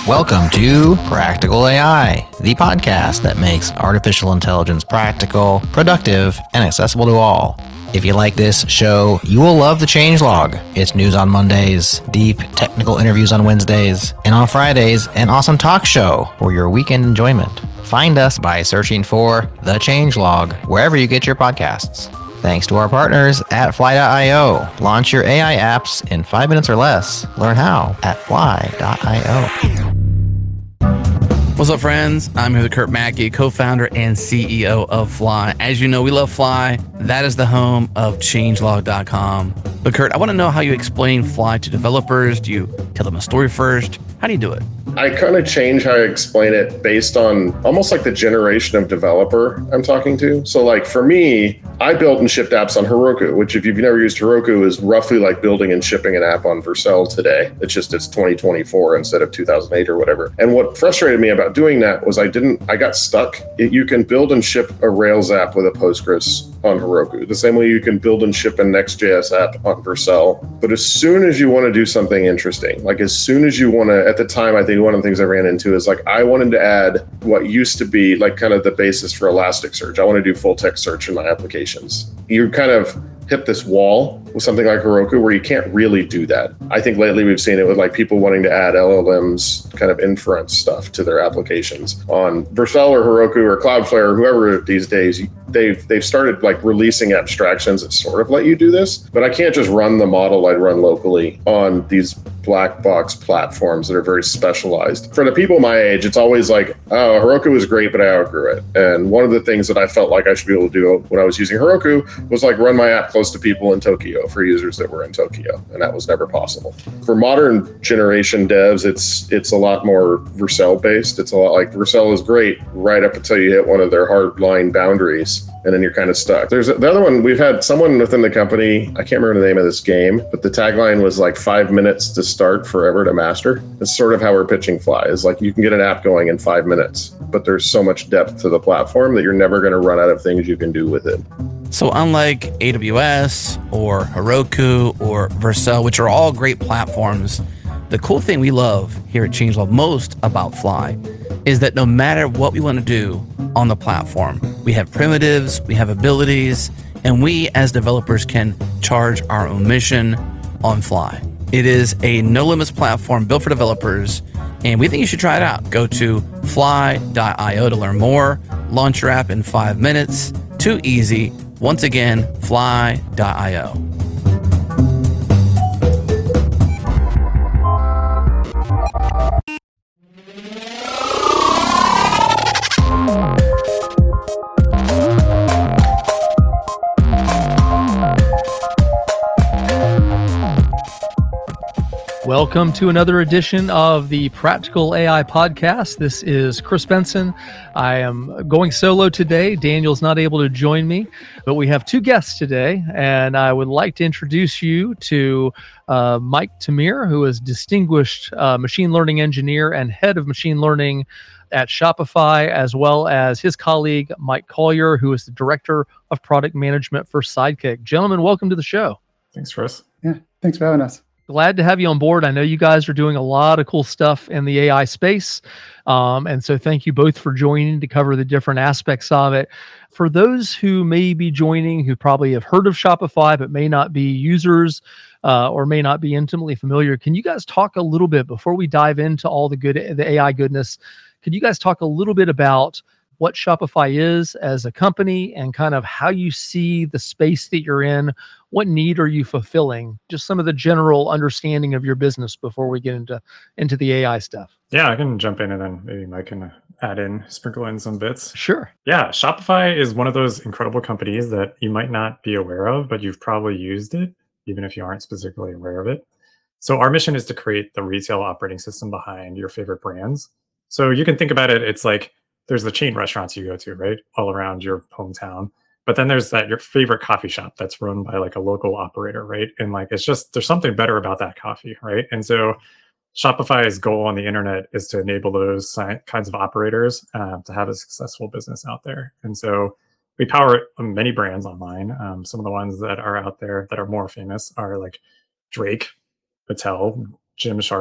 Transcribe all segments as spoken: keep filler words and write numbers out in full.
Welcome to Practical A I, the podcast that makes artificial intelligence practical, productive, and accessible to all. If you like this show, you will love the Changelog. It's news on Mondays, deep technical interviews on Wednesdays, and on Fridays, an awesome talk show for your weekend enjoyment. Find us by searching for The Changelog wherever you get your podcasts. Thanks to our partners at Fly dot io. Launch your A I apps in five minutes or less. Learn how at Fly dot io. What's up, friends? I'm here with Kurt Mackey, co-founder and C E O of Fly. As you know, we love Fly. That is the home of changelog dot com. But Kurt, I want to know how you explain Fly to developers. Do you tell them a story first? How do you do it? I kind of change how I explain it based on almost like the generation of developer I'm talking to. So like for me, I built and shipped apps on Heroku, which if you've never used Heroku is roughly like building and shipping an app on Vercel today. It's just it's twenty twenty-four instead of two thousand eight or whatever. And what frustrated me about doing that was I didn't, I got stuck. It, you can build and ship a Rails app with a Postgres on Heroku, the same way you can build and ship a Next.js app on Vercel. But as soon as you want to do something interesting, like as soon as you want to, at the time, I think one of the things I ran into is like, I wanted to add what used to be like kind of the basis for Elasticsearch. I want to do full text search in my applications. You kind of hit this wall with something like Heroku where you can't really do that. I think lately we've seen it with like people wanting to add L L Ms, kind of inference stuff to their applications. On Vercel or Heroku or Cloudflare or whoever these days, they've they've started like releasing abstractions that sort of let you do this, but I can't just run the model I'd run locally on these black box platforms that are very specialized. For the people my age, it's always like, oh, Heroku was great, but I outgrew it. And one of the things that I felt like I should be able to do when I was using Heroku was like run my app close to people in Tokyo for users that were in Tokyo. And that was never possible. For modern generation devs, it's it's a lot more Vercel based. It's a lot like Vercel is great right up until you hit one of their hard line boundaries. And then you're kind of stuck. There's the other one, we've had someone within the company, I can't remember the name of this game, but the tagline was like five minutes to start, forever to master. It's sort of how we're pitching Fly, is like you can get an app going in five minutes, but there's so much depth to the platform that you're never going to run out of things you can do with it. So unlike A W S or Heroku or Vercel, which are all great platforms, the cool thing we love here at Changelog most about Fly is that no matter what we want to do on the platform, we have primitives, we have abilities, and we as developers can charge our own mission on Fly. It is a no limits platform built for developers, and we think you should try it out. Go to fly dot io to learn more. Launch your app in five minutes. Too easy. Once again, fly dot io. Welcome to another edition of the Practical A I Podcast. This is Chris Benson. I am going solo today. Daniel's not able to join me, but we have two guests today, and I would like to introduce you to uh, Mike Tamir, who is distinguished uh, machine learning engineer and head of machine learning at Shopify, as well as his colleague, Mike Collier, who is the director of product management for Sidekick. Gentlemen, welcome to the show. Thanks, Chris. Yeah, thanks for having us. Glad to have you on board. I know you guys are doing a lot of cool stuff in the A I space. Um, and so thank you both for joining to cover the different aspects of it. For those who may be joining, who probably have heard of Shopify, but may not be users uh, or may not be intimately familiar, can you guys talk a little bit before we dive into all the good, the A I goodness? Could you guys talk a little bit about what Shopify is as a company and kind of how you see the space that you're in? What need are you fulfilling? Just some of the general understanding of your business before we get into, into the A I stuff. Yeah, I can jump in and then maybe Mike can add in, sprinkle in some bits. Sure. Yeah, Shopify is one of those incredible companies that you might not be aware of, but you've probably used it, even if you aren't specifically aware of it. So our mission is to create the retail operating system behind your favorite brands. So you can think about it, it's like there's the chain restaurants you go to, right? All around your hometown. But then there's that your favorite coffee shop that's run by like a local operator, right? And like, it's just, there's something better about that coffee, right? And so Shopify's goal on the internet is to enable those si- kinds of operators uh, to have a successful business out there. And so we power many brands online. Um, some of the ones that are out there that are more famous are like Drake, Mattel, Gymshark,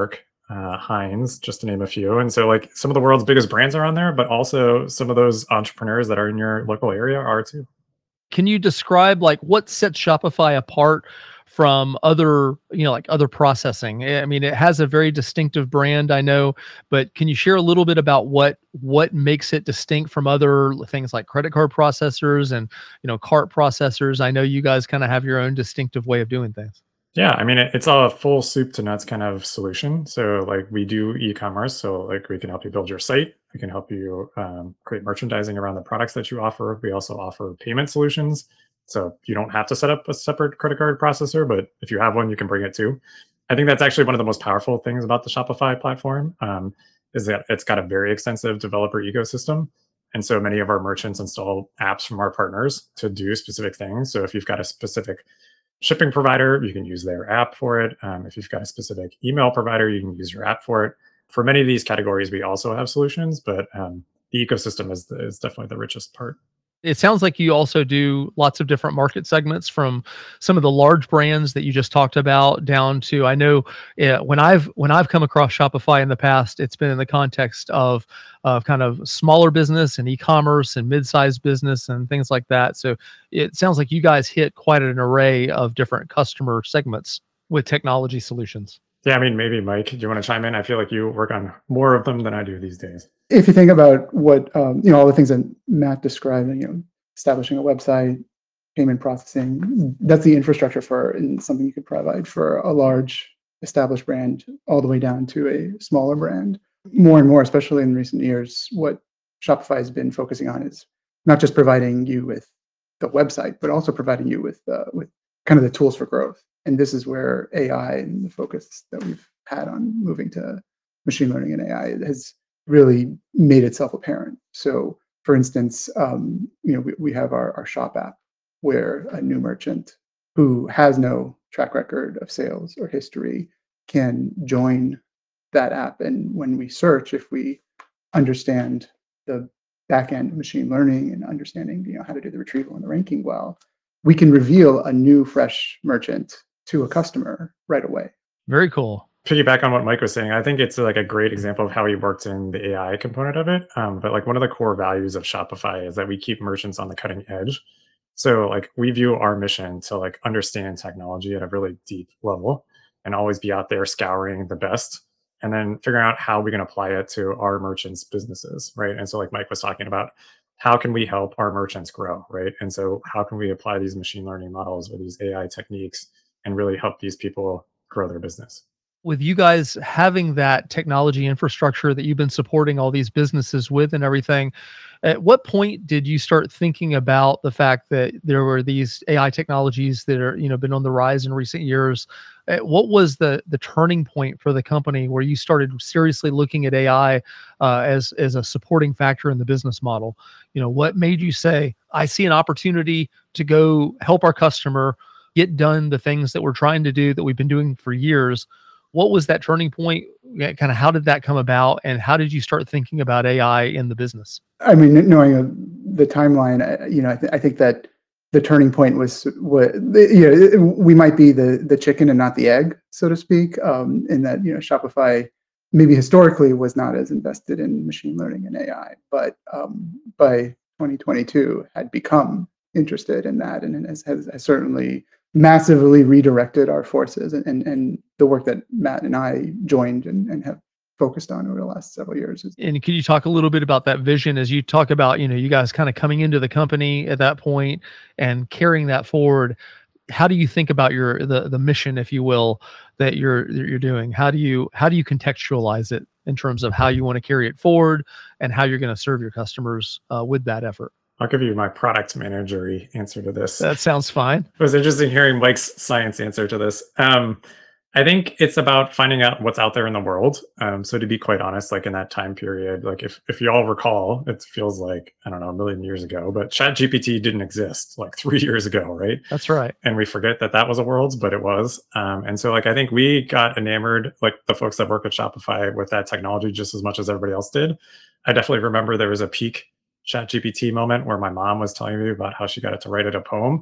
uh, Heinz, just to name a few. And so like some of the world's biggest brands are on there, but also some of those entrepreneurs that are in your local area are too. Can you describe like what sets Shopify apart from other, you know, like other processing? I mean, it has a very distinctive brand, I know, but can you share a little bit about what what makes it distinct from other things like credit card processors and, you know, cart processors? I know you guys kind of have your own distinctive way of doing things. Yeah, I mean, it, it's a full soup to nuts kind of solution. So, like, we do e-commerce. So, like, we can help you build your site. We can help you um, create merchandising around the products that you offer. We also offer payment solutions. So you don't have to set up a separate credit card processor, but if you have one, you can bring it too. I think that's actually one of the most powerful things about the Shopify platform um, is that it's got a very extensive developer ecosystem. And so many of our merchants install apps from our partners to do specific things. So if you've got a specific shipping provider, you can use their app for it. Um, if you've got a specific email provider, you can use your app for it. For many of these categories, we also have solutions, but um, the ecosystem is, the, is definitely the richest part. It sounds like you also do lots of different market segments, from some of the large brands that you just talked about down to, I know uh, when I've when I've come across Shopify in the past, it's been in the context of of kind of smaller business and e-commerce and mid-sized business and things like that. So it sounds like you guys hit quite an array of different customer segments with technology solutions. Yeah, I mean, maybe Mike, do you want to chime in? I feel like you work on more of them than I do these days. If you think about what, um, you know, all the things that Matt described, you know, establishing a website, payment processing, that's the infrastructure for, and something you could provide for a large established brand all the way down to a smaller brand. More and more, especially in recent years, what Shopify has been focusing on is not just providing you with the website, but also providing you with uh, with kind of the tools for growth. And this is where A I and the focus that we've had on moving to machine learning and A I has really made itself apparent. So, for instance, um, you know, we, we have our, our shop app where a new merchant who has no track record of sales or history can join that app. And when we search, if we understand the backend machine learning and understanding, you know, how to do the retrieval and the ranking well, we can reveal a new, fresh merchant to a customer right away. Very cool. Piggyback on what Mike was saying, I think it's like a great example of how he worked in the A I component of it. Um, but like one of the core values of Shopify is that we keep merchants on the cutting edge. So like we view our mission to like understand technology at a really deep level and always be out there scouring the best and then figuring out how we can apply it to our merchants' businesses, right? And so like Mike was talking about, how can we help our merchants grow, right? And so how can we apply these machine learning models or these A I techniques and really help these people grow their business? With you guys having that technology infrastructure that you've been supporting all these businesses with and everything, at what point did you start thinking about the fact that there were these A I technologies that are, you know, been on the rise in recent years? Uh, What was the the turning point for the company where you started seriously looking at A I uh, as as a supporting factor in the business model? You know, what made you say, I see an opportunity to go help our customer get done the things that we're trying to do that we've been doing for years? What was that turning point? Yeah, kind of how did that come about, and how did you start thinking about A I in the business? I mean, knowing uh, the timeline, I- you know, I, th- I think that the turning point was what, you know, we might be the the chicken and not the egg, so to speak, um, in that, you know, Shopify maybe historically was not as invested in machine learning and A I, but um, by twenty twenty-two had become interested in that, and has, has, has certainly massively redirected our forces and, and, and the work that Matt and I joined and, and have focused on over the last several years. And can you talk a little bit about that vision as you talk about, you know, you guys kind of coming into the company at that point and carrying that forward? How do you think about your the the mission, if you will, that you're that you're doing? How do you how do you contextualize it in terms of how you want to carry it forward and how you're going to serve your customers uh, with that effort? I'll give you my product manager-y answer to this. That sounds fine. It was interesting hearing Mike's science answer to this. Um, I think it's about finding out what's out there in the world. Um, so to be quite honest, like in that time period, like if, if you all recall, it feels like, I don't know, a million years ago, but ChatGPT didn't exist like three years ago, right? That's right. And we forget that that was a world, but it was. Um, and so like, I think we got enamored, like the folks that work at Shopify, with that technology just as much as everybody else did. I definitely remember there was a peak ChatGPT moment where my mom was telling me about how she got it to write it a poem.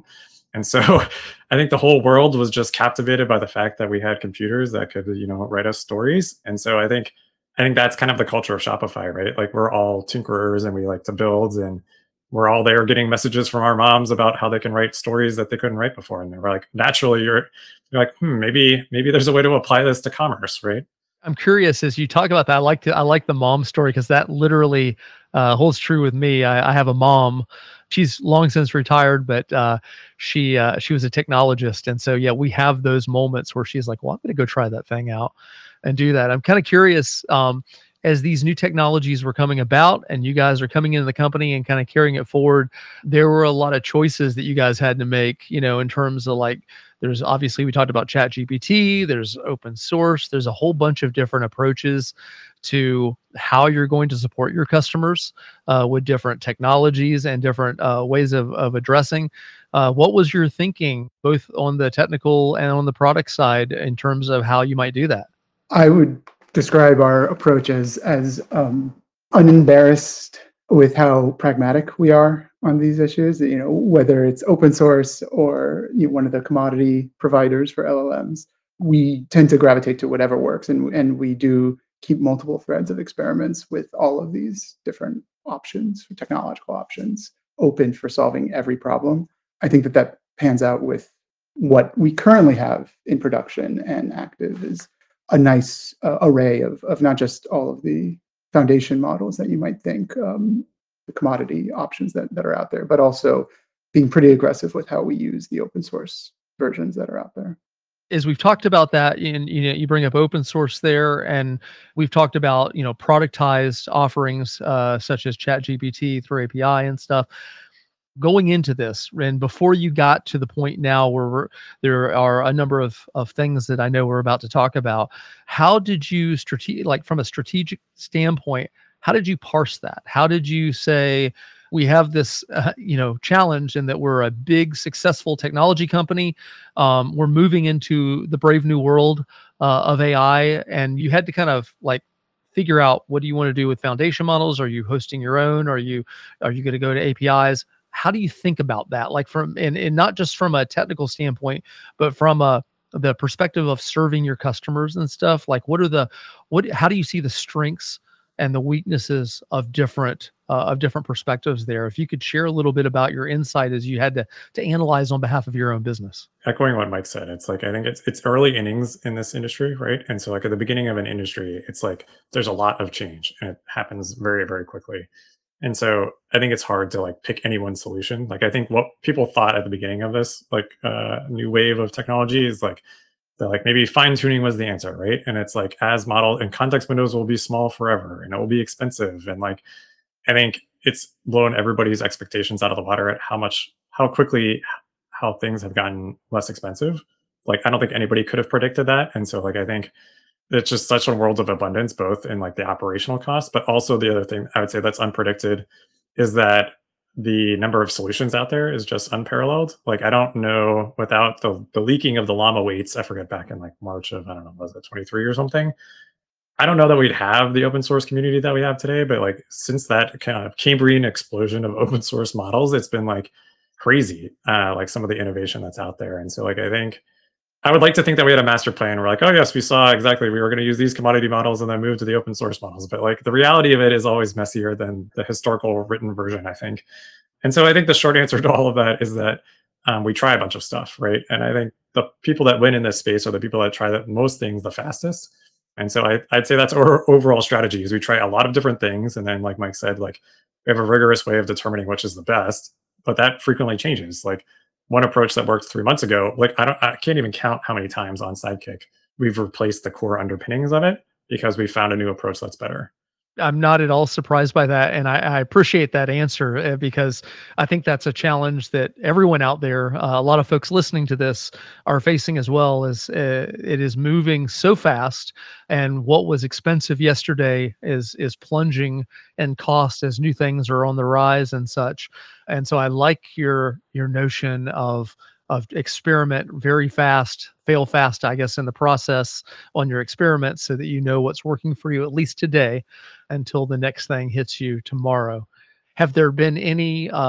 And so I think the whole world was just captivated by the fact that we had computers that could, you know, write us stories. And so I think I think that's kind of the culture of Shopify, right? Like we're all tinkerers and we like to build, and we're all there getting messages from our moms about how they can write stories that they couldn't write before. And they're like, naturally, you're, you're like, hmm, maybe maybe there's a way to apply this to commerce, right? I'm curious as you talk about that. I like to, I like the mom story because that literally uh, holds true with me. I, I have a mom. She's long since retired, but uh, she uh, she was a technologist, and so yeah, we have those moments where she's like, "Well, I'm going to go try that thing out and do that." I'm kind of curious um, as these new technologies were coming about, and you guys are coming into the company and kind of carrying it forward. There were a lot of choices that you guys had to make, you know, in terms of like. There's obviously, we talked about Chat G P T, there's open source, there's a whole bunch of different approaches to how you're going to support your customers uh, with different technologies and different uh, ways of, of addressing. Uh, what was your thinking, both on the technical and on the product side, in terms of how you might do that? I would describe our approach as, as um, unembarrassed with how pragmatic we are on these issues, you know, whether it's open source or you know, one of the commodity providers for L L Ms, we tend to gravitate to whatever works. And, and we do keep multiple threads of experiments with all of these different options, technological options, open for solving every problem. I think that that pans out with what we currently have in production and active is a nice uh, array of, of not just all of the foundation models that you might think, um, the commodity options that, that are out there, but also being pretty aggressive with how we use the open source versions that are out there. As we've talked about that, and you know, you bring up open source there, and we've talked about you know productized offerings uh, such as Chat G P T through A P I and stuff. Going into this, and before you got to the point now where we're, there are a number of of things that I know we're about to talk about, how did you strate- like from a strategic standpoint, how did you parse that? How did you say, we have this, uh, you know, challenge in that we're a big, successful technology company. Um, we're moving into the brave new world uh, of A I, and you had to kind of like figure out, what do you want to do with foundation models? Are you hosting your own? Are you are you going to go to A P Is? How do you think about that? Like from and, and not just from a technical standpoint, but from a the perspective of serving your customers and stuff. Like, what are the what? How do you see the strengths and the weaknesses of different uh, of different perspectives there? If you could share a little bit about your insight as you had to to analyze on behalf of your own business. Echoing what Mike said, it's like I think it's it's early innings in this industry, right? And so like at the beginning of an industry, it's like there's a lot of change and it happens very, very quickly. And so I think it's hard to like pick any one solution. Like I think what people thought at the beginning of this like uh, new wave of technology is like that like maybe fine tuning was the answer, right? And it's like as model and context windows will be small forever and it will be expensive. And like I think it's blown everybody's expectations out of the water at how much how quickly how things have gotten less expensive. Like I don't think anybody could have predicted that. And so like I think it's just such a world of abundance, both in like the operational costs, but also the other thing I would say that's unpredicted is that the number of solutions out there is just unparalleled. Like I don't know without the the leaking of the llama weights, I forget back in like March of I don't know, was it twenty-three or something? I don't know that we'd have the open source community that we have today, but like since that kind of Cambrian explosion of open source models, it's been like crazy, uh, like some of the innovation that's out there. And so like I think I would like to think that we had a master plan. We're like, oh yes, we saw exactly we were going to use these commodity models and then move to the open source models. But like the reality of it is always messier than the historical written version, I think. And so I think the short answer to all of that is that um, we try a bunch of stuff, right? And I think the people that win in this space are the people that try the most things the fastest. And so I, I'd say that's our overall strategy is we try a lot of different things. And then like Mike said, like we have a rigorous way of determining which is the best, but that frequently changes. Like one approach that worked three months ago, like I don't, I can't even count how many times on Sidekick we've replaced the core underpinnings of it because we found a new approach that's better. I'm not at all surprised by that. And I, I appreciate that answer uh, because I think that's a challenge that everyone out there, uh, a lot of folks listening to this are facing as well as uh, it is moving so fast. And what was expensive yesterday is, is plunging in cost as new things are on the rise and such. And so I like your, your notion of, of experiment very fast, fail fast, I guess, in the process on your experiments so that you know what's working for you, at least today, until the next thing hits you tomorrow. Have there been any uh,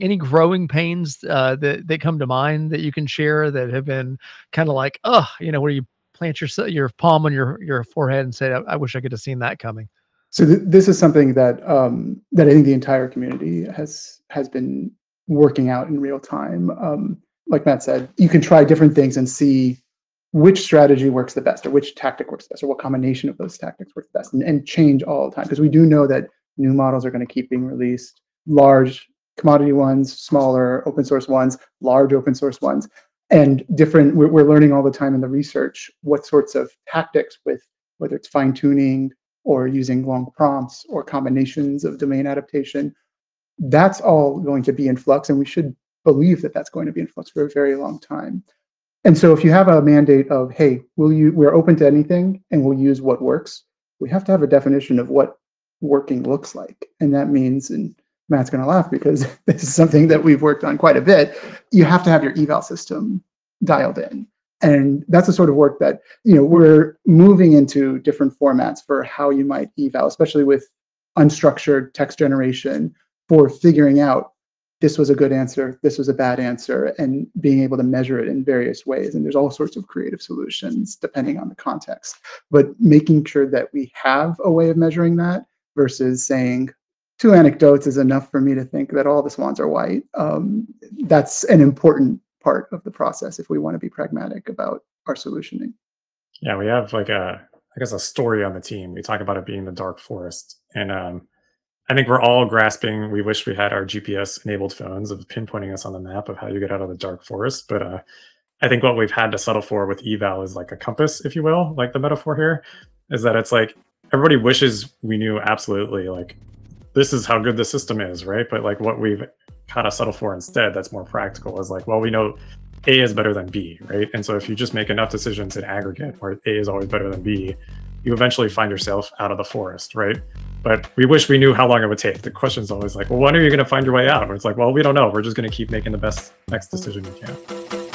any growing pains uh, that that come to mind that you can share that have been kind of like, oh, you know, where you plant your your palm on your your forehead and say, I, I wish I could have seen that coming. So th- this is something that um, that I think the entire community has has been working out in real time. Um, like Matt said, you can try different things and see which strategy works the best, or which tactic works best, or what combination of those tactics works best, and, and change all the time. Because we do know that new models are going to keep being released, large commodity ones, smaller open source ones, large open source ones, and different. We're, we're learning all the time in the research what sorts of tactics, with whether it's fine tuning or using long prompts or combinations of domain adaptation, that's all going to be in flux, and we should believe that that's going to be in flux for a very long time. And so if you have a mandate of, hey, will you, we're open to anything and we'll use what works, we have to have a definition of what working looks like. And that means, and Matt's going to laugh because this is something that we've worked on quite a bit, you have to have your eval system dialed in. And that's the sort of work that, you know, we're moving into different formats for how you might eval, especially with unstructured text generation, for figuring out this was a good answer, this was a bad answer, and being able to measure it in various ways. And there's all sorts of creative solutions depending on the context. But making sure that we have a way of measuring that versus saying two anecdotes is enough for me to think that all the swans are white. Um, that's an important part of the process if we want to be pragmatic about our solutioning. Yeah, we have like a, I guess, a story on the team. We talk about it being the dark forest. And um, I think we're all grasping, we wish we had our G P S-enabled phones of pinpointing us on the map of how you get out of the dark forest. But uh, I think what we've had to settle for with eval is like a compass, if you will, like the metaphor here, is that it's like everybody wishes we knew absolutely, like, this is how good the system is, right? But like what we've kind of settled for instead that's more practical is like, well, we know A is better than B, right? And so if you just make enough decisions in aggregate where A is always better than B, you eventually find yourself out of the forest, right? But we wish we knew how long it would take. The question is always like, well, when are you going to find your way out? Or it's like, well, we don't know. We're just going to keep making the best next decision we can.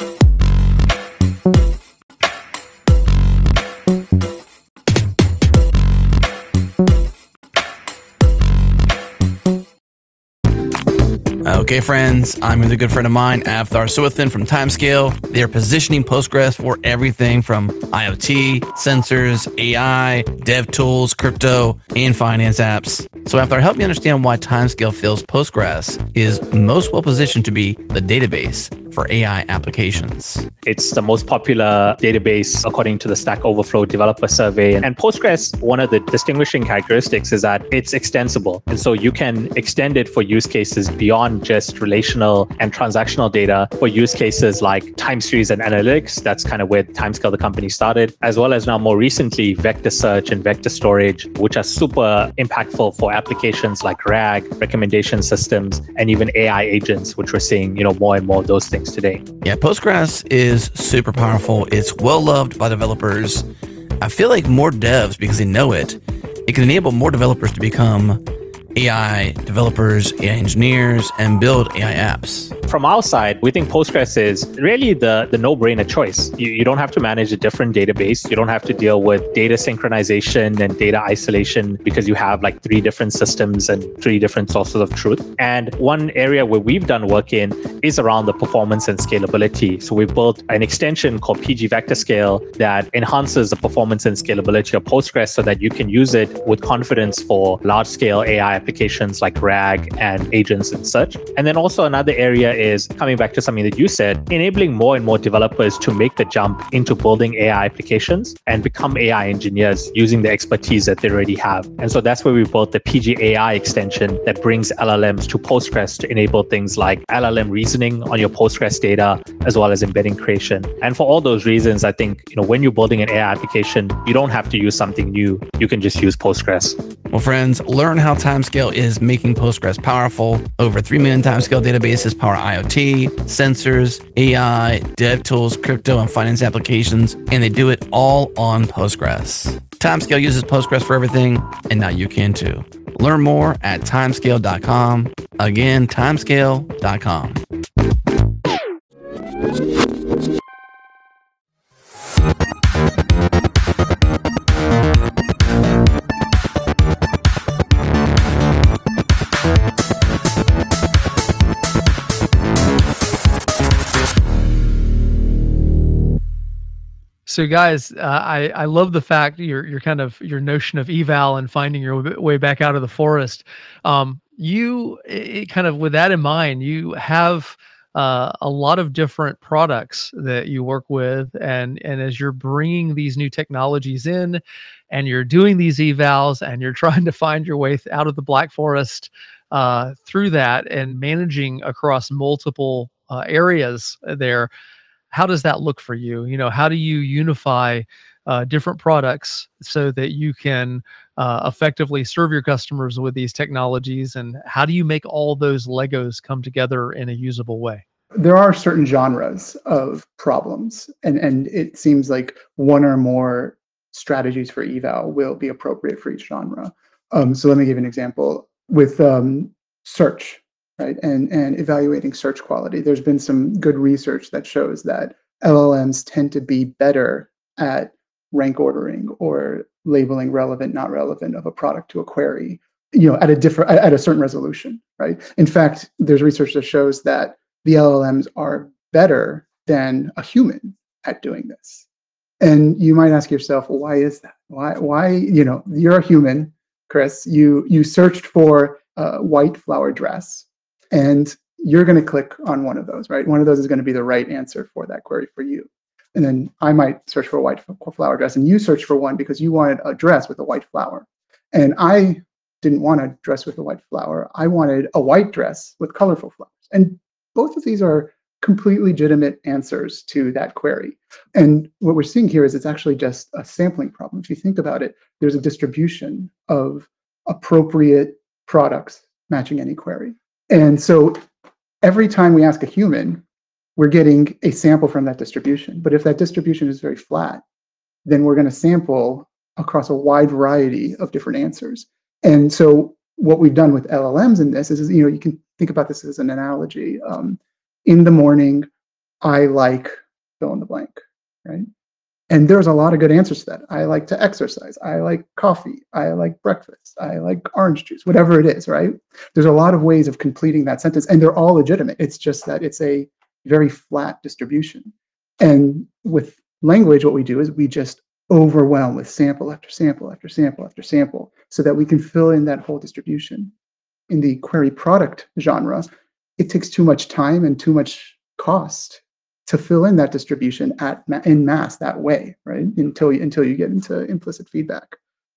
Okay, friends, I'm with a good friend of mine, Avthar Suwathan from Timescale. They're positioning Postgres for everything from IoT, sensors, A I, dev tools, crypto, and finance apps. So Avthar, help me understand why Timescale feels Postgres is most well positioned to be the database for A I applications. It's the most popular database according to the Stack Overflow developer survey. And Postgres, one of the distinguishing characteristics is that it's extensible. And so you can extend it for use cases beyond just relational and transactional data, for use cases like time series and analytics. That's kind of where Timescale, the company, started, as well as now more recently, vector search and vector storage, which are super impactful for applications like RAG, recommendation systems, and even A I agents, which we're seeing, you know, more and more of those things today. Yeah, Postgres is super powerful. It's well loved by developers. I feel like more devs, because they know it, it can enable more developers to become A I developers, A I engineers, and build A I apps. From our side, we think Postgres is really the, the no-brainer choice. You, you don't have to manage a different database. You don't have to deal with data synchronization and data isolation because you have like three different systems and three different sources of truth. And one area where we've done work in is around the performance and scalability. So we've built an extension called P G Vector Scale that enhances the performance and scalability of Postgres so that you can use it with confidence for large-scale A I applications like RAG and agents and such. And then also another area is, coming back to something that you said, enabling more and more developers to make the jump into building A I applications and become A I engineers using the expertise that they already have. And so that's where we built the P G A I extension that brings L L Ms to Postgres to enable things like L L M reasoning on your Postgres data, as well as embedding creation. And for all those reasons, I think, you know, when you're building an A I application, you don't have to use something new. You can just use Postgres. Well, friends, learn how Timescale is making Postgres powerful. Over three million Timescale databases power IoT, sensors, A I, dev tools, crypto, and finance applications, and they do it all on Postgres. Timescale uses Postgres for everything, and now you can too. Learn more at timescale dot com. Again, timescale dot com. So guys, uh, I I love the fact your your kind of your notion of eval and finding your w- way back out of the forest. Um, you i- i- kind of with that in mind, you have uh, a lot of different products that you work with, and and as you're bringing these new technologies in, and you're doing these evals, and you're trying to find your way th- out of the black forest uh, through that, and managing across multiple uh, areas there, how does that look for you? You know, how do you unify uh, different products so that you can uh, effectively serve your customers with these technologies? And how do you make all those Legos come together in a usable way? There are certain genres of problems, and and it seems like one or more strategies for eval will be appropriate for each genre. Um, so let me give you an example with um, search, right? And and evaluating search quality. There's been some good research that shows that L L Ms tend to be better at rank ordering or labeling relevant, not relevant of a product to a query, you know, at a different at a certain resolution, right? In fact, there's research that shows that the L L Ms are better than a human at doing this. And you might ask yourself, well, why is that? Why, why, you know, you're a human, Chris. You you searched for a white flower dress, and you're going to click on one of those, right? One of those is going to be the right answer for that query for you. And then I might search for a white flower dress, and you search for one because you wanted a dress with a white flower. And I didn't want a dress with a white flower. I wanted a white dress with colorful flowers. And both of these are completely legitimate answers to that query. And what we're seeing here is it's actually just a sampling problem. If you think about it, there's a distribution of appropriate products matching any query. And so every time we ask a human, we're getting a sample from that distribution. But if that distribution is very flat, then we're going to sample across a wide variety of different answers. And so what we've done with L L Ms in this is, you know, you can think about this as an analogy. Um, in the morning, I like fill in the blank, right? And there's a lot of good answers to that. I like to exercise. I like coffee. I like breakfast. I like orange juice, whatever it is, right? There's a lot of ways of completing that sentence, and they're all legitimate. It's just that it's a very flat distribution. And with language, what we do is we just overwhelm with sample after sample after sample after sample so that we can fill in that whole distribution. In the query product genre, it takes too much time and too much cost to fill in that distribution at in mass that way, right? Until you, until you get into implicit feedback.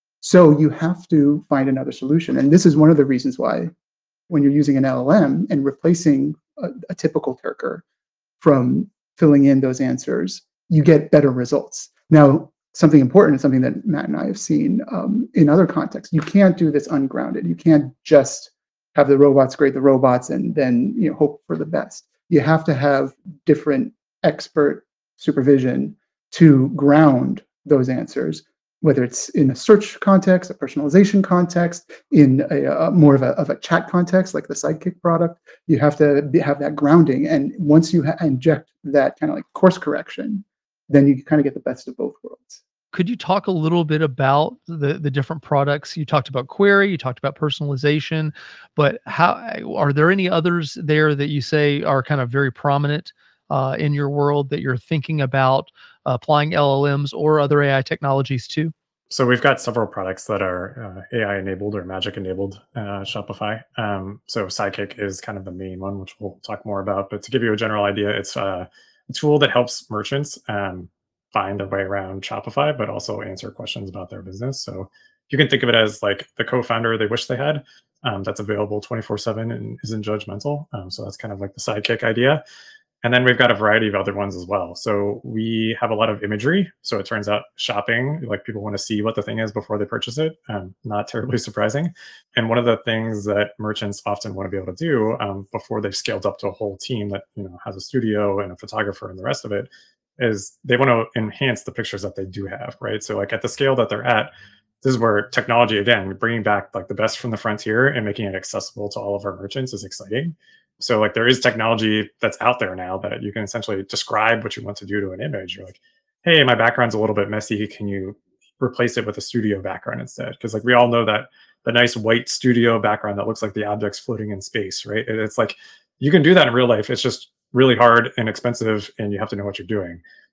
So you have to find another solution. And this is one of the reasons why when you're using an L L M and replacing a, a typical Turker from filling in those answers, you get better results. Now, something important and something that Matt and I have seen um, in other contexts, you can't do this ungrounded. You can't just have the robots grade the robots and then, you know, hope for the best. You have to have different expert supervision to ground those answers, whether it's in a search context, a personalization context, in a, a more of a, of a chat context, like the Sidekick product. You have to be, have that grounding. And once you ha- inject that kind of like course correction, then you kind of get the best of both worlds. Could you talk a little bit about the the different products? You talked about query, you talked about personalization, but how are there any others there that you say are kind of very prominent uh, in your world that you're thinking about uh, applying L L Ms or other A I technologies to? So we've got several products that are uh, A I enabled or magic enabled uh, Shopify. Um, so Sidekick is kind of the main one, which we'll talk more about. But to give you a general idea, it's uh, a tool that helps merchants um, find a way around Shopify, but also answer questions about their business. So you can think of it as like the co-founder they wish they had. Um, that's available twenty-four seven and isn't judgmental. Um, so that's kind of like the Sidekick idea. And then we've got a variety of other ones as well. So we have a lot of imagery. So it turns out shopping, like people want to see what the thing is before they purchase it. Um, not terribly surprising. And one of the things that merchants often want to be able to do um, before they've scaled up to a whole team that, you know, has a studio and a photographer and the rest of it, is they want to enhance the pictures that they do have, right? So like at the scale that they're at, this is where technology, again, bringing back like the best from the frontier and making it accessible to all of our merchants is exciting. So like there is technology that's out there now that you can essentially describe what you want to do to an image. You're like, hey, my background's a little bit messy. Can you replace it with a studio background instead? Because like we all know that the nice white studio background that looks like the object's floating in space, right? It's like you can do that in real life. It's just really hard and expensive and you have to know what you're doing.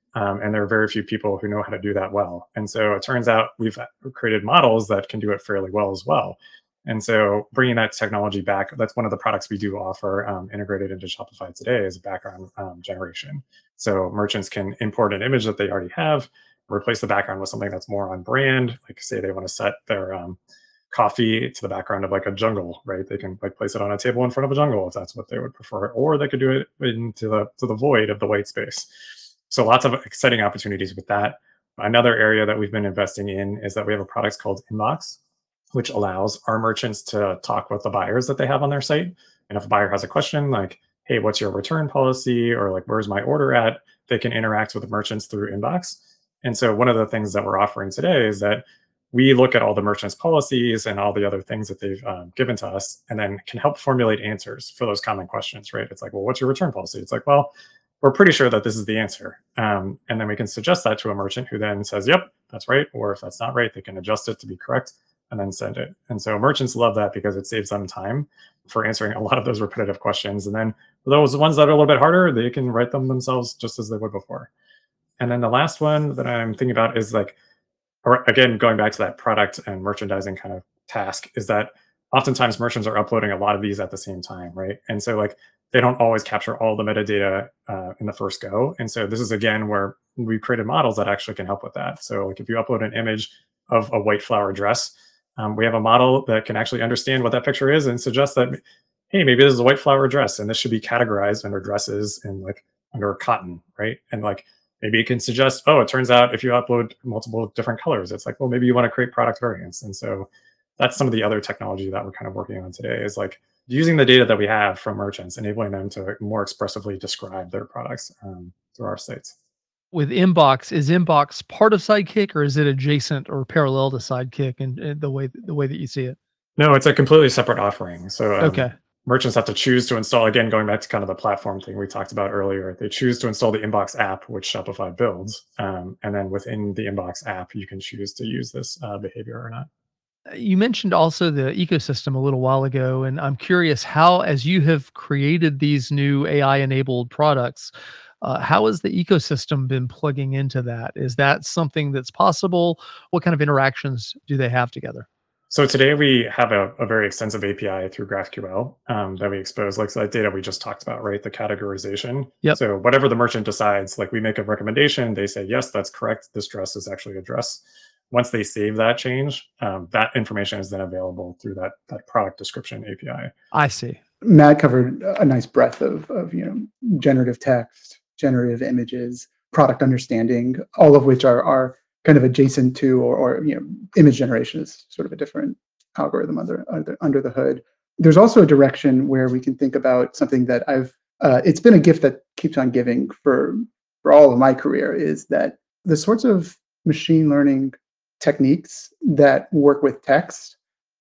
Um, and there are very few people who know how to do that well. And so it turns out we've created models that can do it fairly well as well. And so bringing that technology back, that's one of the products we do offer um, integrated into Shopify today is background um, generation. So merchants can import an image that they already have, replace the background with something that's more on brand. Like say they want to set their um, coffee to the background of like a jungle, right? They can like place it on a table in front of a jungle if that's what they would prefer, or they could do it into the to the void of the white space. So lots of exciting opportunities with that. Another area that we've been investing in is that we have a product called Inbox, which allows our merchants to talk with the buyers that they have on their site. And if a buyer has a question like, hey, what's your return policy? Or like, where's my order at? They can interact with the merchants through Inbox. And so one of the things that we're offering today is that we look at all the merchants' policies and all the other things that they've um, given to us, and then can help formulate answers for those common questions, right? It's like, well, what's your return policy? It's like, well, we're pretty sure that this is the answer. Um, and then we can suggest that to a merchant who then says, yep, that's right. Or if that's not right, they can adjust it to be correct and then send it. And so merchants love that because it saves them time for answering a lot of those repetitive questions. And then for those ones that are a little bit harder, they can write them themselves just as they would before. And then the last one that I'm thinking about is like, or again, going back to that product and merchandising kind of task, is that oftentimes merchants are uploading a lot of these at the same time, right? And so like they don't always capture all the metadata uh, in the first go. And so this is again where we created models that actually can help with that. So like if you upload an image of a white flower dress, um, we have a model that can actually understand what that picture is and suggest that, hey, maybe this is a white flower dress and this should be categorized under dresses and like under cotton, right? And like maybe it can suggest, oh, it turns out if you upload multiple different colors, it's like, well, maybe you want to create product variants. And so that's some of the other technology that we're kind of working on today is like using the data that we have from merchants, enabling them to more expressively describe their products um, through our sites. With Inbox, is Inbox part of Sidekick or is it adjacent or parallel to Sidekick and, and the way the way that you see it? No, it's a completely separate offering. So um, okay. merchants have to choose to install, again, going back to kind of the platform thing we talked about earlier, they choose to install the Inbox app, which Shopify builds. Um, and then within the Inbox app, you can choose to use this uh, behavior or not. You mentioned also the ecosystem a little while ago, and I'm curious how, as you have created these new A I-enabled products, uh, how has the ecosystem been plugging into that? Is that something that's possible? What kind of interactions do they have together? So today we have a, a very extensive A P I through GraphQL um, that we expose, like that data we just talked about, right? The categorization. Yep. So whatever the merchant decides, like we make a recommendation, they say, yes, that's correct. This dress is actually a dress. Once they save that change, um, that information is then available through that that product description A P I. I see. Matt covered a nice breadth of, of you know generative text, generative images, product understanding, all of which are are kind of adjacent to, or, or you know, image generation is sort of a different algorithm under under, under the hood. There's also a direction where we can think about something that I've. Uh, it's been a gift that keeps on giving for for all of my career, is that the sorts of machine learning techniques that work with text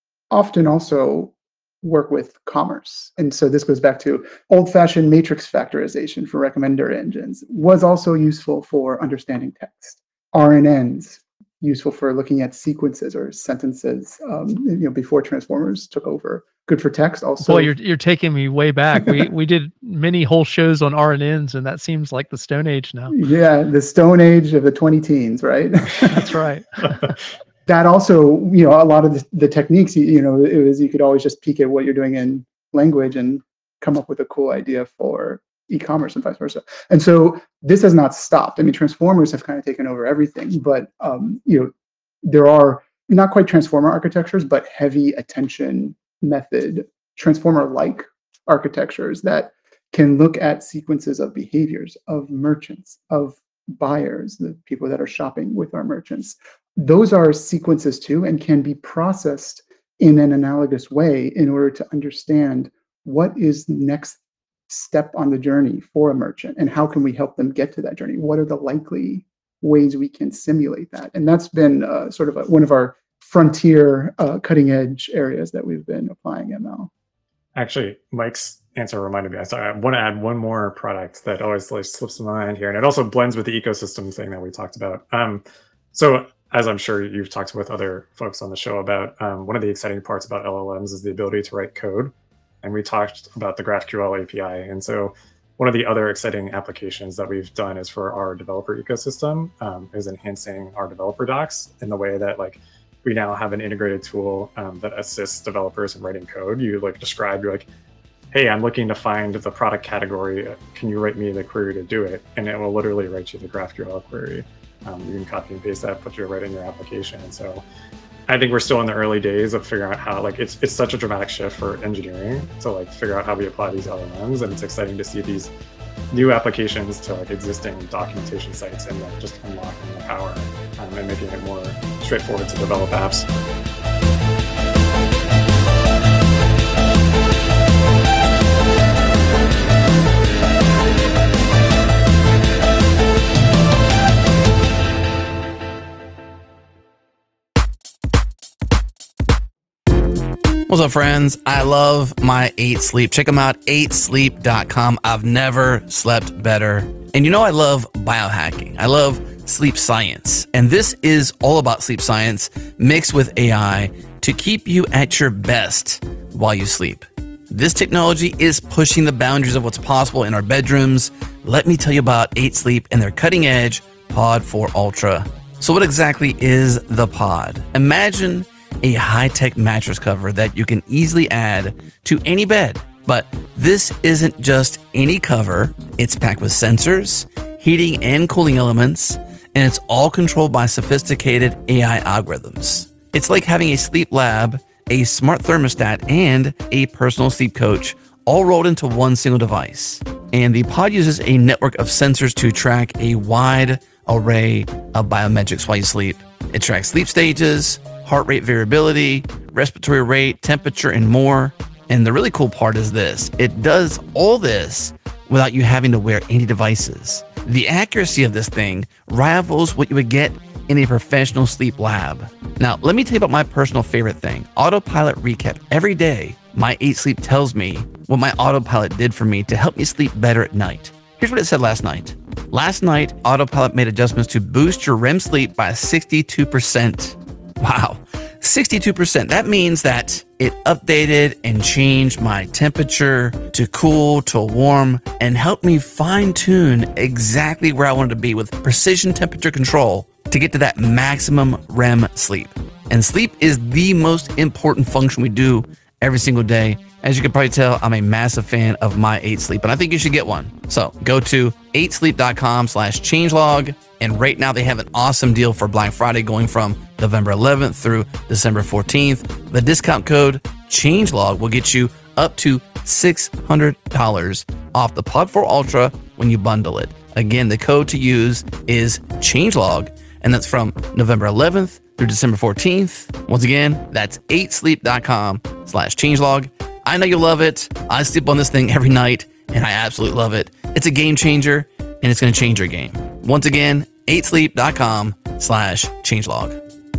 often also work with commerce. And so this goes back to old-fashioned matrix factorization for recommender engines was also useful for understanding text. R N Ns, useful for looking at sequences or sentences, um, you know, before transformers took over. Good for text also. Boy, you're you're taking me way back. We we did many whole shows on R N Ns, and that seems like the Stone Age now. Yeah, the Stone Age of the twenty teens, right? That's right. That also, you know, a lot of the, the techniques, you, you know, it was you could always just peek at what you're doing in language and come up with a cool idea for e-commerce and vice versa. And so this has not stopped. I mean, transformers have kind of taken over everything, but um, you know, there are not quite transformer architectures, but heavy attention method transformer-like architectures that can look at sequences of behaviors of merchants, of buyers, the people that are shopping with our merchants. Those are sequences too, and can be processed in an analogous way in order to understand what is the next step on the journey for a merchant and how can we help them get to that journey. What are the likely ways we can simulate that? And that's been uh, sort of a, one of our frontier uh, cutting edge areas that we've been applying M L. Actually, Mike's answer reminded me. Sorry, I want to add one more product that always like slips my mind here, and it also blends with the ecosystem thing that we talked about. Um, so, as I'm sure you've talked with other folks on the show about, um, one of the exciting parts about L L Ms is the ability to write code, and we talked about the GraphQL A P I. And so, one of the other exciting applications that we've done is for our developer ecosystem, um, is enhancing our developer docs in the way that like we now have an integrated tool um, that assists developers in writing code. You like describe, you're like, hey, I'm looking to find the product category. Can you write me the query to do it? And it will literally write you the GraphQL query. Um, you can copy and paste that, put it right in your application. And so I think we're still in the early days of figuring out how, like, it's it's such a dramatic shift for engineering to like figure out how we apply these L L Ms. And it's exciting to see these new applications to like existing documentation sites and like just unlocking the power um, and making it more straightforward to develop apps. What's up, friends? I love my eight sleep. Check them out, eight sleep dot com. I've never slept better. And you know, I love biohacking. I love sleep science. And this is all about sleep science mixed with A I to keep you at your best while you sleep. This technology is pushing the boundaries of what's possible in our bedrooms. Let me tell you about eight sleep and their cutting edge Pod four Ultra. So what exactly is the Pod? Imagine a high-tech mattress cover that you can easily add to any bed. But this isn't just any cover. It's packed with sensors, heating and cooling elements, and it's all controlled by sophisticated A I algorithms. It's like having a sleep lab, a smart thermostat, and a personal sleep coach all rolled into one single device. And the Pod uses a network of sensors to track a wide array of biometrics while you sleep. It tracks sleep stages, heart rate variability, respiratory rate, temperature, and more. And the really cool part is this. It does all this without you having to wear any devices. The accuracy of this thing rivals what you would get in a professional sleep lab. Now, let me tell you about my personal favorite thing, Autopilot Recap. Every day, my eight sleep tells me what my Autopilot did for me to help me sleep better at night. Here's what it said last night. Last night, Autopilot made adjustments to boost your R E M sleep by sixty-two percent. Wow, sixty-two percent. That means that it updated and changed my temperature to cool to warm and helped me fine tune exactly where I wanted to be with precision temperature control to get to that maximum R E M sleep. And sleep is the most important function we do every single day. As you can probably tell, I'm a massive fan of my eight sleep, and I think you should get one. So go to eight sleep dot com slash changelog. And right now they have an awesome deal for Black Friday going from November eleventh through December fourteenth. The discount code changelog will get you up to six hundred dollars off the Pod four Ultra when you bundle it. Again, the code to use is changelog, and that's from November eleventh through December fourteenth. Once again, that's eight sleep dot com slash changelog. I know you love it. I sleep on this thing every night, and I absolutely love it. It's a game changer, and it's going to change your game. Once again, eight sleep dot com slash changelog.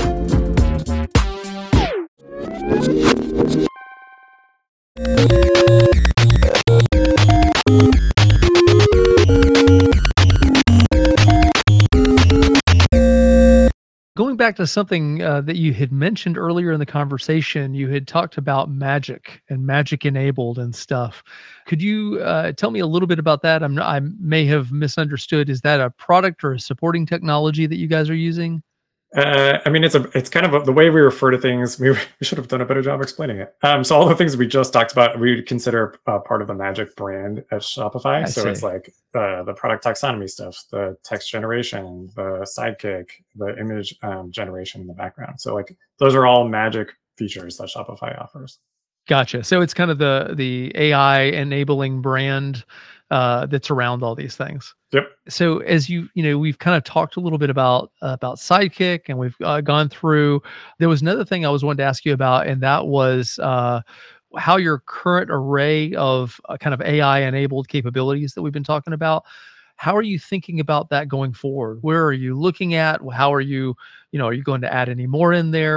Going back to something uh, that you had mentioned earlier in the conversation, you had talked about magic and magic enabled and stuff. Could you uh, tell me a little bit about that? I'm not, I may have misunderstood. Is that a product or a supporting technology that you guys are using? Uh, I mean, it's a it's kind of a, the way we refer to things. We, we should have done a better job explaining it. Um, so all the things we just talked about, we would consider uh, part of the Magic brand at Shopify. I so see. it's like uh, the product taxonomy stuff, the text generation, the Sidekick, the image um, generation in the background. So like those are all Magic features that Shopify offers. Gotcha. So it's kind of the the A I enabling brand uh, that's around all these things. Yep. So as you you know, we've kind of talked a little bit about uh, about Sidekick, and we've uh, gone through. There was another thing I was wanting to ask you about, and that was uh, how your current array of uh, kind of A I enabled capabilities that we've been talking about. How are you thinking about that going forward? Where are you looking at? How are you, you know, are you going to add any more in there?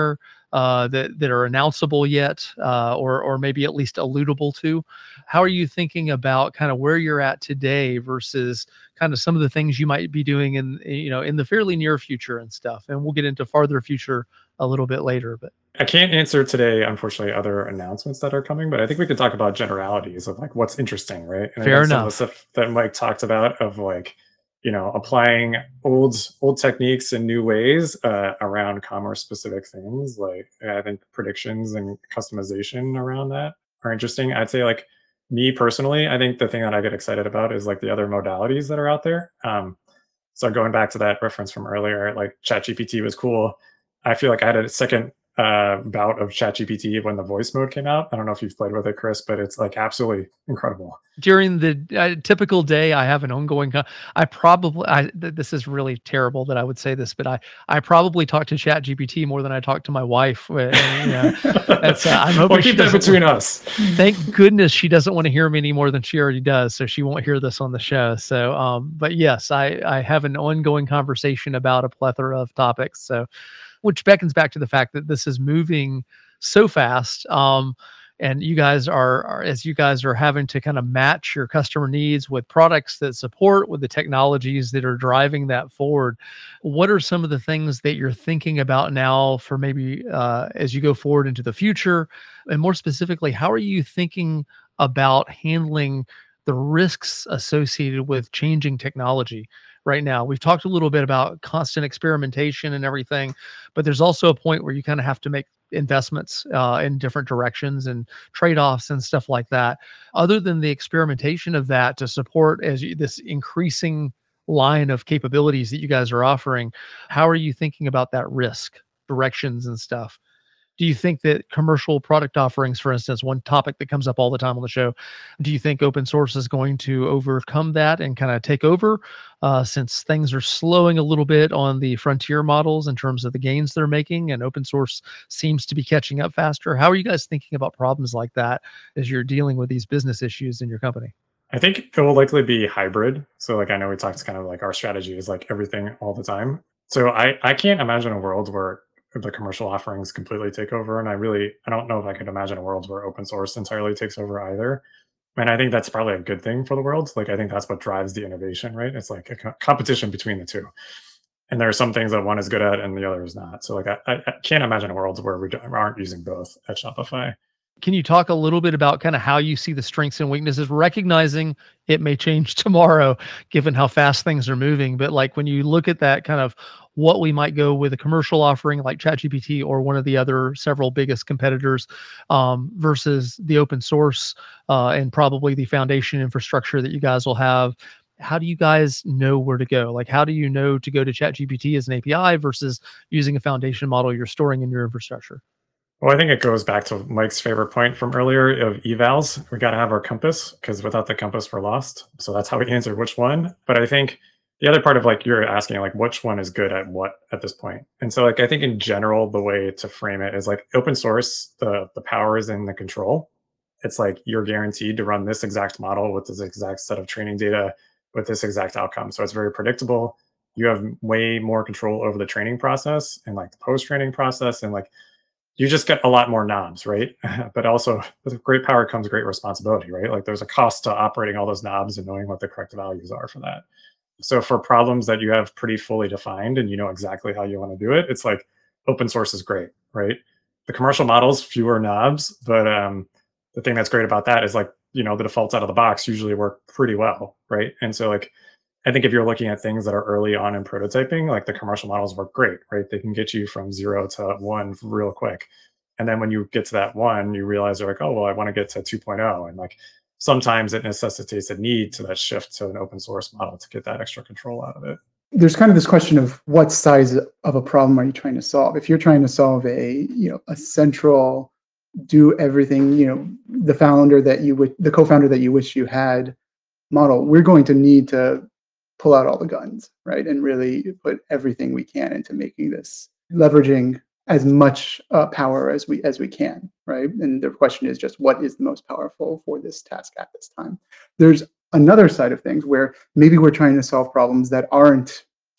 uh, that that are announceable yet, uh, or or maybe at least alludable to? How are you thinking about kind of where you're at today versus kind of some of the things you might be doing in you know in the fairly near future and stuff? And we'll get into farther future a little bit later, but I can't answer today, unfortunately, other announcements that are coming, but I think we could talk about generalities of like what's interesting, right? And I fair think some of the enough. stuff that Mike talked about of like, you know, applying old old techniques in new ways uh, around commerce specific things, like I think predictions and customization around that are interesting. I'd say like me personally, I think the thing that I get excited about is like the other modalities that are out there. Um, so going back to that reference from earlier, like ChatGPT was cool. I feel like I had a second uh, bout of ChatGPT when the voice mode came out. I don't know if you've played with it, Chris, but it's like absolutely incredible. During the uh, typical day, I have an ongoing. Co- I probably. I th- this is really terrible that I would say this, but I I probably talk to ChatGPT more than I talk to my wife. uh, And, you know, that's. Uh, I'm hoping We'll she keep that doesn't- between us. Thank goodness she doesn't want to hear me any more than she already does, so she won't hear this on the show. So, um, but yes, I I have an ongoing conversation about a plethora of topics. So, which beckons back to the fact that this is moving so fast. Um, and you guys are, are, as you guys are having to kind of match your customer needs with products that support with the technologies that are driving that forward. What are some of the things that you're thinking about now for maybe uh, as you go forward into the future? And more specifically, how are you thinking about handling the risks associated with changing technology right now? We've talked a little bit about constant experimentation and everything, but there's also a point where you kind of have to make investments uh, in different directions and trade-offs and stuff like that. Other than the experimentation of that to support as you, this increasing line of capabilities that you guys are offering, how are you thinking about that risk directions and stuff? Do you think that commercial product offerings, for instance, one topic that comes up all the time on the show, do you think open source is going to overcome that and kind of take over uh, since things are slowing a little bit on the frontier models in terms of the gains they're making and open source seems to be catching up faster? How are you guys thinking about problems like that as you're dealing with these business issues in your company? I think it will likely be hybrid. So like I know we talked kind of like our strategy is like everything all the time. So I I can't imagine a world where the commercial offerings completely take over. And I really I don't know if I could imagine a world where open source entirely takes over either. And I think that's probably a good thing for the world. Like I think that's what drives the innovation, right? It's like a co- competition between the two. And there are some things that one is good at and the other is not. So like I, I I can't imagine a world where we don't- aren't using both at Shopify. Can you talk a little bit about kind of how you see the strengths and weaknesses, recognizing it may change tomorrow, given how fast things are moving? But like when you look at that kind of what we might go with a commercial offering like ChatGPT or one of the other several biggest competitors um, versus the open source uh, and probably the foundation infrastructure that you guys will have. How do you guys know where to go? Like, how do you know to go to ChatGPT as an A P I versus using a foundation model you're storing in your infrastructure? Well, I think it goes back to Mike's favorite point from earlier of evals. We got to have our compass because without the compass, we're lost. So that's how we answer which one. But I think the other part of like you're asking, like, which one is good at what at this point? And so, like, I think in general, the way to frame it is like open source, the, the power is in the control. It's like you're guaranteed to run this exact model with this exact set of training data with this exact outcome. So it's very predictable. You have way more control over the training process and like the post training process and like you just get a lot more knobs, right? But also with great power comes great responsibility, right? Like there's a cost to operating all those knobs and knowing what the correct values are for that. So for problems that you have pretty fully defined and you know exactly how you want to do it, it's like open source is great, right? The commercial models, fewer knobs, but um, the thing that's great about that is like, you know, the defaults out of the box usually work pretty well, right? And so like, I think if you're looking at things that are early on in prototyping, like the commercial models work great, right? They can get you from zero to one real quick. And then when you get to that one, you realize they're like, oh, well, I want to get to two point oh. And like sometimes it necessitates a need to that shift to an open source model to get that extra control out of it. There's kind of this question of what size of a problem are you trying to solve? If you're trying to solve a, you know, a central do everything, you know, the founder that you would, the co-founder that you wish you had model, we're going to need to pull out all the guns, right? And really put everything we can into making this, leveraging as much uh, power as we as we can, right? And the question is just what is the most powerful for this task at this time? There's another side of things where maybe we're trying to solve problems that aren't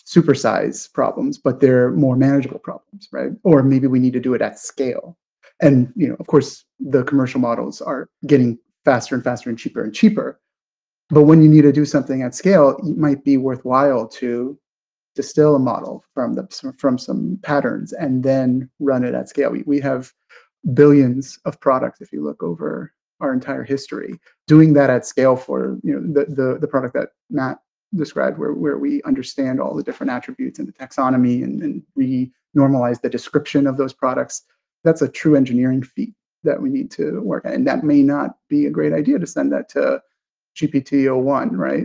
supersize problems, but they're more manageable problems, right? Or maybe we need to do it at scale. And, you know, of course, the commercial models are getting faster and faster and cheaper and cheaper. But when you need to do something at scale, it might be worthwhile to distill a model from the from some patterns and then run it at scale. We, we have billions of products if you look over our entire history. Doing that at scale for, you know, the the, the product that Matt described, where, where we understand all the different attributes and the taxonomy and, and we normalize the description of those products, that's a true engineering feat that we need to work at. And that may not be a great idea to send that to G P T zero one, right?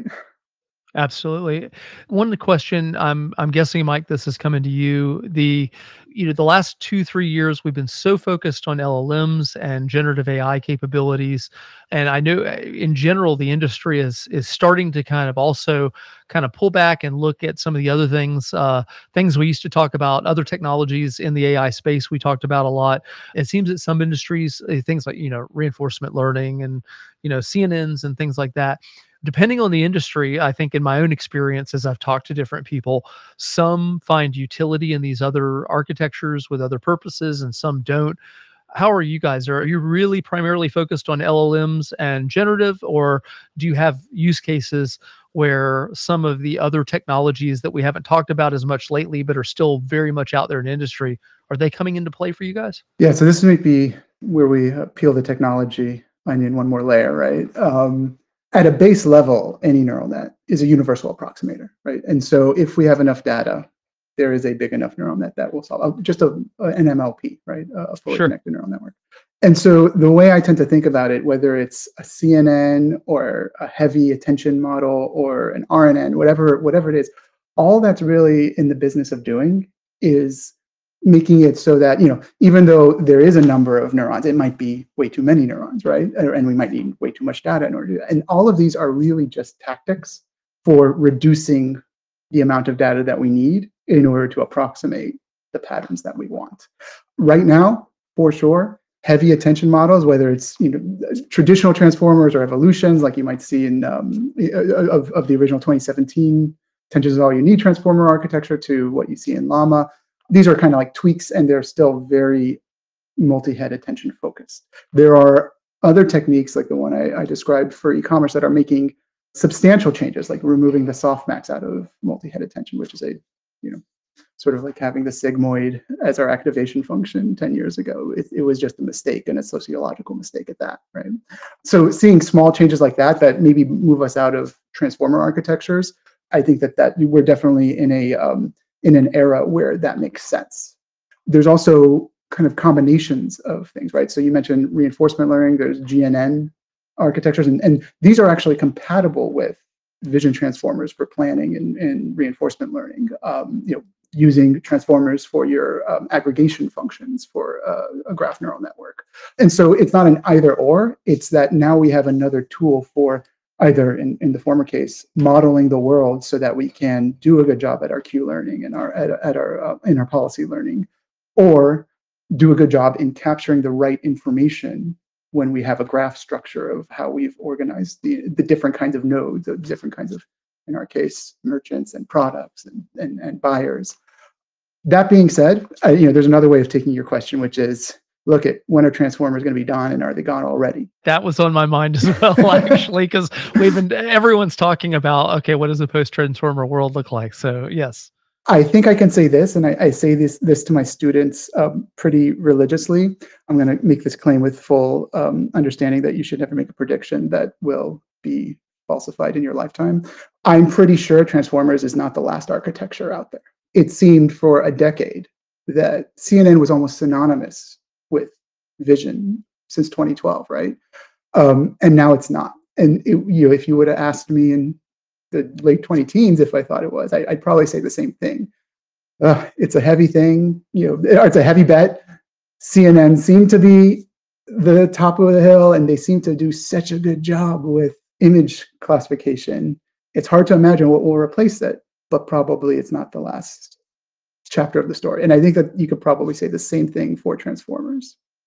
Absolutely. One question, I'm I'm guessing, Mike, this is coming to you. The you know the last two three years we've been so focused on L L Ms and generative A I capabilities, and I know uh, in general the industry is is starting to kind of also kind of pull back and look at some of the other things, uh, things we used to talk about, other technologies in the A I space we talked about a lot. It seems that some industries, uh, things like you know reinforcement learning and you know C N Ns and things like that. Depending on the industry, I think in my own experience, as I've talked to different people, some find utility in these other architectures with other purposes and some don't. How are you guys? Are you really primarily focused on L L Ms and generative, or do you have use cases where some of the other technologies that we haven't talked about as much lately, but are still very much out there in industry, are they coming into play for you guys? Yeah, so this might be where we uh, peel the technology onion one more layer, right? Um, At a base level, any neural net is a universal approximator, right? And so if we have enough data, there is a big enough neural net that will solve uh, just a, an M L P, right? A fully Sure. connected neural network. And so the way I tend to think about it, whether it's a C N N or a heavy attention model or an R N N, whatever, whatever it is, all that's really in the business of doing is making it so that, you know, even though there is a number of neurons, it might be way too many neurons, right? And we might need way too much data in order to do that. And all of these are really just tactics for reducing the amount of data that we need in order to approximate the patterns that we want. Right now, for sure, heavy attention models, whether it's you know traditional transformers or evolutions, like you might see in um, of, of the original twenty seventeen Attention is All You Need transformer architecture to what you see in Llama. These are kind of like tweaks, and they're still very multi-head attention focused. There are other techniques like the one I, I described for e-commerce that are making substantial changes, like removing the softmax out of multi-head attention, which is a, you know, sort of like having the sigmoid as our activation function ten years ago. It, it was just a mistake, and a sociological mistake at that, right? So seeing small changes like that, that maybe move us out of transformer architectures, I think that, that we're definitely in a, um, in an era where that makes sense. There's also kind of combinations of things, right? So you mentioned reinforcement learning, there's G N N architectures, and, and these are actually compatible with vision transformers for planning and, and reinforcement learning, um, you know, using transformers for your um, aggregation functions for uh, a graph neural network. And so it's not an either or, it's that now we have another tool for either in, in the former case, modeling the world so that we can do a good job at our Q learning and our at, at our uh, in our policy learning, or do a good job in capturing the right information when we have a graph structure of how we've organized the, the different kinds of nodes, the different kinds of, in our case, merchants and products and, and, and buyers. That being said, uh, you know, there's another way of taking your question, which is, look at when are transformers going to be gone, and are they gone already? That was on my mind as well, actually, because we've been everyone's talking about, okay, what does a post-transformer world look like? So yes, I think I can say this, and I, I say this this to my students um, pretty religiously. I'm going to make this claim with full um, understanding that you should never make a prediction that will be falsified in your lifetime. I'm pretty sure transformers is not the last architecture out there. It seemed for a decade that C N N was almost synonymous with vision since twenty twelve, right? Um, and now it's not. And it, you know, if you would have asked me in the late twenty teens if I thought it was, I, I'd probably say the same thing. Uh, it's a heavy thing, you know, it's a heavy bet. C N N seemed to be the top of the hill, and they seem to do such a good job with image classification. It's hard to imagine what will replace it, but probably it's not the last chapter of the story. And I think that you could probably say the same thing for transformers.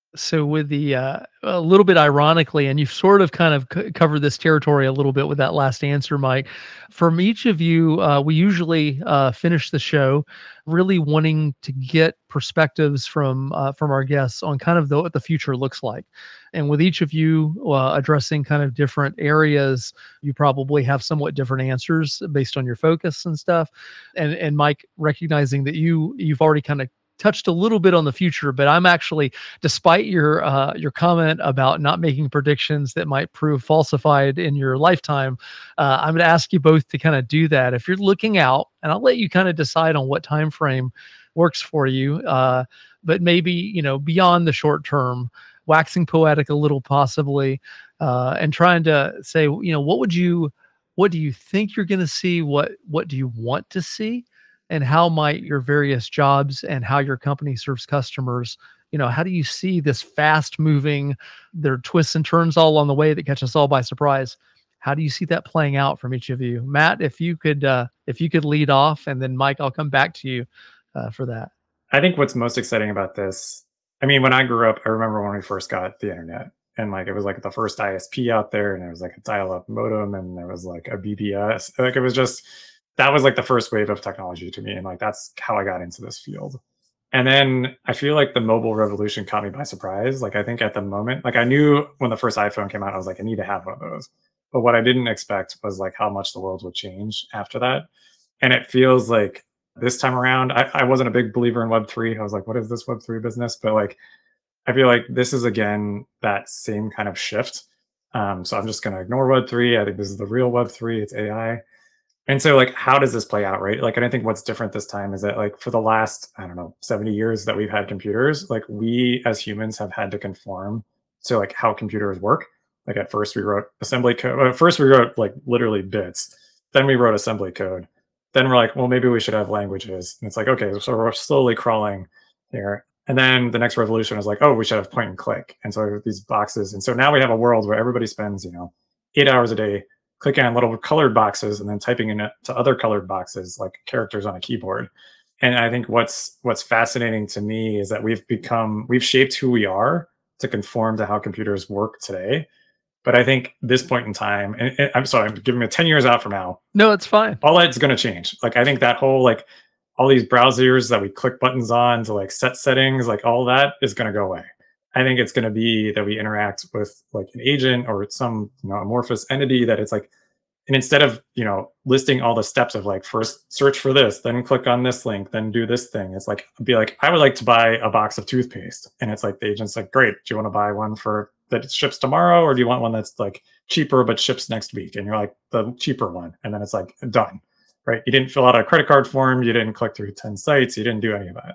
So with the uh, a little bit ironically, and you've sort of kind of c- covered this territory a little bit with that last answer, Mike. From each of you, uh, we usually uh, finish the show really wanting to get perspectives from uh, from our guests on kind of the, what the future looks like. And with each of you uh, addressing kind of different areas, you probably have somewhat different answers based on your focus and stuff. And and Mike, recognizing that you you've already kind of touched a little bit on the future, but I'm actually, despite your uh, your comment about not making predictions that might prove falsified in your lifetime, uh, I'm going to ask you both to kind of do that. If you're looking out, and I'll let you kind of decide on what time frame works for you, uh, but maybe you know beyond the short term, waxing poetic a little possibly, uh, and trying to say, you know, what would you, what do you think you're going to see? What what do you want to see? And how might your various jobs and how your company serves customers, you know, how do you see this fast moving, there are twists and turns all on the way that catch us all by surprise? How do you see that playing out from each of you? Matt, if you could, uh, if you could lead off, and then Mike, I'll come back to you uh, for that. I think what's most exciting about this, I mean, when I grew up, I remember when we first got the internet, and like it was like the first I S P out there, and there was like a dial-up modem, and there was like a B B S. Like it was just, that was like the first wave of technology to me, and like that's how I got into this field. And then I feel like the mobile revolution caught me by surprise. Like I think at the moment, like I knew when the first iPhone came out, I was like, I need to have one of those. But what I didn't expect was like how much the world would change after that. And it feels like this time around, I, I wasn't a big believer in Web three. I was like, what is this Web three business? But like, I feel like this is again that same kind of shift. Um, so I'm just going to ignore Web three. I think this is the real Web three. It's A I. And so like, how does this play out, right? Like, and I think what's different this time is that like for the last, I don't know, seventy years that we've had computers, like we as humans have had to conform to like how computers work. Like at first we wrote assembly code. Well, at first we wrote like literally bits. Then we wrote assembly code. Then we're like, well, maybe we should have languages. And it's like, okay, so we're slowly crawling here. And then the next revolution is like, oh, we should have point and click. And so these boxes. And so now we have a world where everybody spends, you know, eight hours a day clicking on little colored boxes and then typing in it to other colored boxes like characters on a keyboard. And I think what's what's fascinating to me is that we've become, we've shaped who we are to conform to how computers work today. But I think this point in time, and, and I'm sorry, I'm giving me ten years out from now. No, it's fine. All that's going to change. Like, I think that whole, like, all these browsers that we click buttons on to like set settings, like all that is going to go away. I think it's going to be that we interact with like an agent or some, you know, amorphous entity that it's like, and instead of, you know, listing all the steps of like, first search for this, then click on this link, then do this thing. It's like, be like, I would like to buy a box of toothpaste. And it's like, the agent's like, great. Do you want to buy one for that ships tomorrow? Or do you want one that's like cheaper, but ships next week? And you're like, the cheaper one. And then it's like, done, right? You didn't fill out a credit card form. You didn't click through ten sites. You didn't do any of that.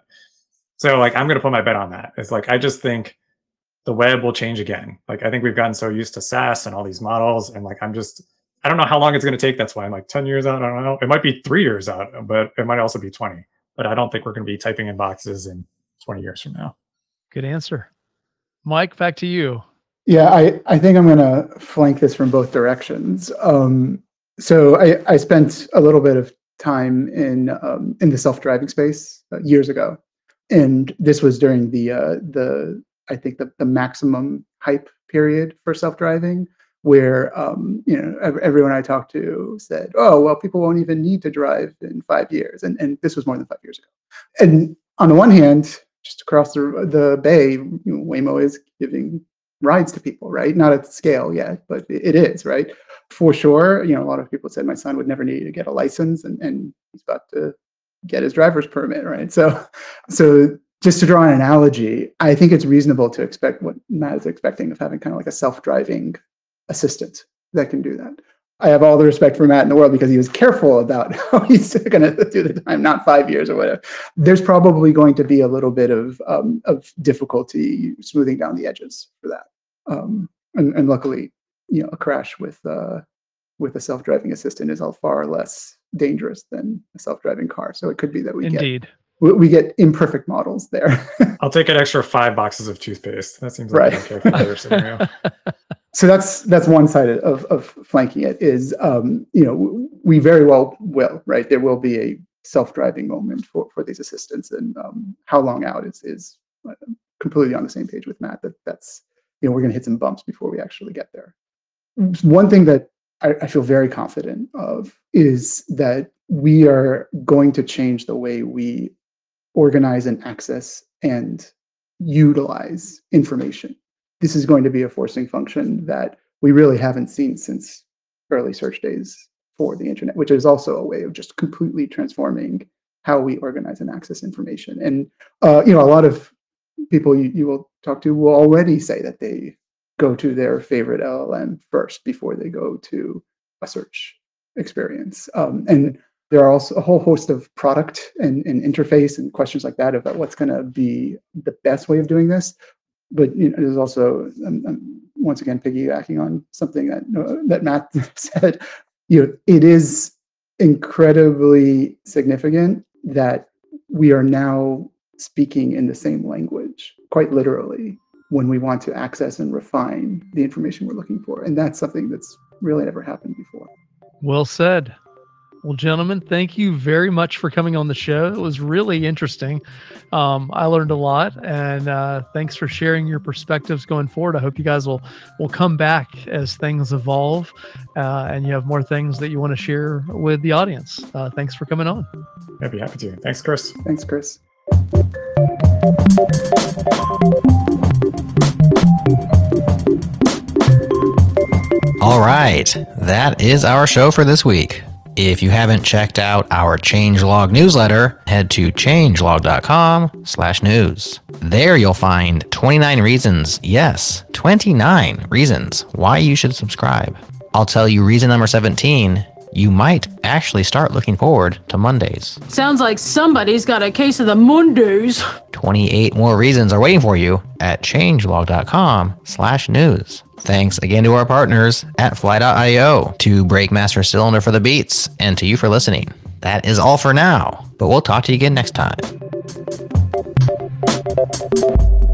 So like, I'm going to put my bet on that. It's like, I just think the web will change again. Like, I think we've gotten so used to SaaS and all these models. And like, I'm just, I don't know how long it's going to take. That's why I'm like ten years out. I don't know. It might be three years out, but it might also be twenty. But I don't think we're going to be typing in boxes in twenty years from now. Good answer. Mike, back to you. Yeah, I, I think I'm going to flank this from both directions. Um, so I, I spent a little bit of time in um, in the self-driving space uh, years ago. And this was during the, uh, the I think, the, the maximum hype period for self-driving, where um, you know everyone I talked to said, "Oh, well, people won't even need to drive in five years," and and this was more than five years ago. And on the one hand, just across the the bay, you know, Waymo is giving rides to people, right? Not at scale yet, but it is, right? For sure. You know, a lot of people said my son would never need to get a license, and and he's about to get his driver's permit, right? So, so. Just to draw an analogy, I think it's reasonable to expect what Matt is expecting of having kind of like a self-driving assistant that can do that. I have all the respect for Matt in the world because he was careful about how he's going to do the time, not five years or whatever. There's probably going to be a little bit of um, of difficulty smoothing down the edges for that. Um, and, and luckily, you know, a crash with uh, with a self-driving assistant is all far less dangerous than a self-driving car. So it could be that we Indeed. get we get imperfect models there. I'll take an extra five boxes of toothpaste. That seems like right. an okay for the scenario. So that's that's one side of of flanking it is, um, you know, we very well will, right? There will be a self-driving moment for, for these assistants, and um, how long out is is completely on the same page with Matt that that's, you know, we're going to hit some bumps before we actually get there. One thing that I, I feel very confident of is that we are going to change the way we organize and access and utilize information. This is going to be a forcing function that we really haven't seen since early search days for the internet, which is also a way of just completely transforming how we organize and access information. And uh, you know, a lot of people you, you will talk to will already say that they go to their favorite L L M first before they go to a search experience. Um, and there are also a whole host of product and, and interface and questions like that about what's going to be the best way of doing this. But you know, there's also, um, um, once again, piggybacking on something that uh, that Matt said, you know, it is incredibly significant that we are now speaking in the same language, quite literally, when we want to access and refine the information we're looking for. And that's something that's really never happened before. Well said. Well, gentlemen, thank you very much for coming on the show. It was really interesting. Um, I learned a lot, and uh, thanks for sharing your perspectives going forward. I hope you guys will will come back as things evolve, uh, and you have more things that you want to share with the audience. Uh, thanks for coming on. I'd be happy to. Thanks, Chris. Thanks, Chris. All right, that is our show for this week. If you haven't checked out our changelog newsletter, head to changelog.com slash news. There you'll find twenty-nine reasons, yes, twenty-nine reasons why you should subscribe. I'll tell you reason number seventeen, you might actually start looking forward to Mondays. Sounds like somebody's got a case of the Mondays. twenty-eight more reasons are waiting for you at changelog.com slash news. Thanks again to our partners at fly dot io, to Breakmaster Cylinder for the beats, and to you for listening. That is all for now, but we'll talk to you again next time.